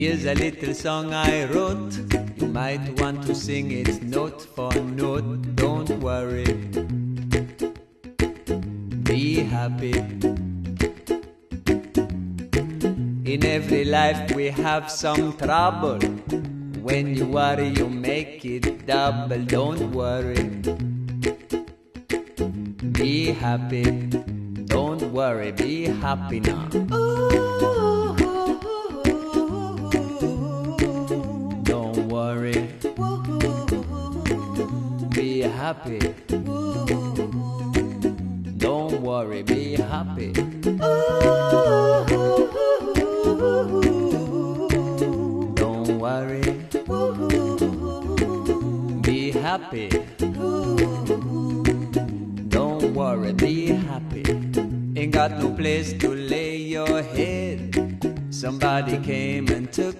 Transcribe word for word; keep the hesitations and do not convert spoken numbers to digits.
Here's a little song I wrote. You might want to sing it note for note. Don't worry, be happy. In every life we have some trouble. When you worry you make it double. Don't worry, be happy. Don't worry, be happy now. Don't worry, be happy. Don't worry, be happy. Don't worry, be happy. Don't worry, be happy. Ain't got no place to lay your head. Somebody came and took